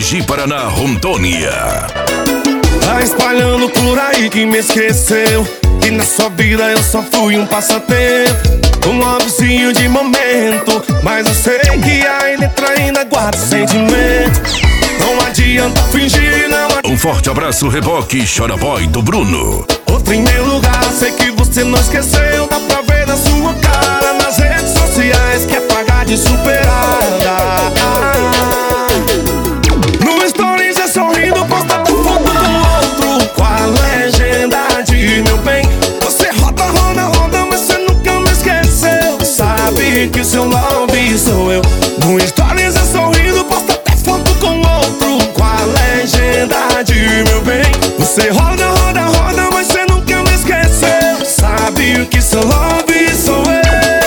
Ji-Paraná, Rondônia. Tá espalhando por aí que me esqueceu, que na sua vida eu só fui um passatempo, um amorzinho de momento. Mas eu sei que aí dentro ainda guarda sentimento. Não adianta fingir, não adianta. Um forte abraço, Reboque Chora Boy do Bruno. Outro em meu lugar, sei que você não esqueceu. Dá pra ver na sua cara, nas redes sociais, que é pagar de superada. No stories é sorrindo, posta tua foto com outro, com a legenda de meu bem. Você roda, roda, roda, mas você nunca me esqueceu. Sabe que o seu love sou eu. No stories é sorrindo, posta até foto com outro, com a legenda de meu bem. Você roda, roda, roda, mas você nunca me esqueceu. Sabe que seu love sou eu.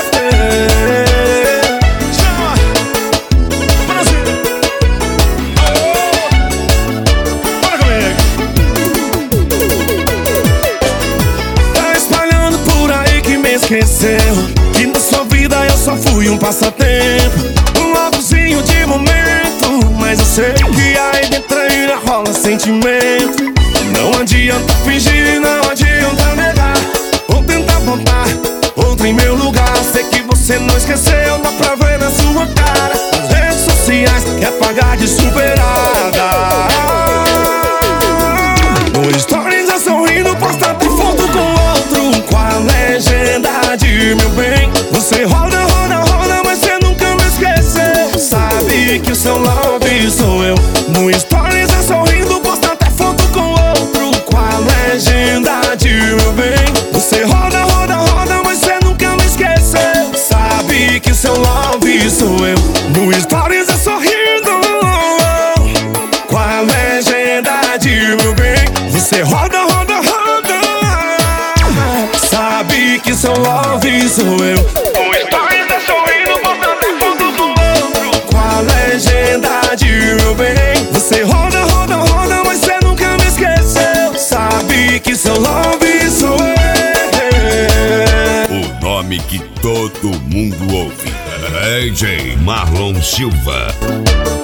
Esqueceu que na sua vida eu só fui um passatempo, um lovezinho de momento. Mas eu sei que aí dentro ainda rola sentimento. Não adianta fingir, não adianta negar, ou tentar voltar outro em meu lugar. Sei que você não esqueceu, dá pra ver na sua cara, nas redes sociais, quer pagar de superada. No stories é sorrindo, posta até foto com outro, com a legenda de meu bem. Você roda, roda, roda, mas você nunca me esqueceu. Sabe que o seu love sou eu. No stories é sorrindo, posta até foto com outro, com a legenda de meu bem. Você roda, roda, roda, mas você nunca me esqueceu. Sabe que o seu love sou eu. No stories é sorrindo, com a legenda de meu bem. Você roda, roda, roda, sabe que seu love sou eu. O stories tá sorrindo, postando até foto com outro, com a legenda de meu bem. Você roda, roda, roda, mas você nunca me esqueceu. Sabe que seu love sou eu. O nome que todo mundo ouve. DJ Marlon Silva.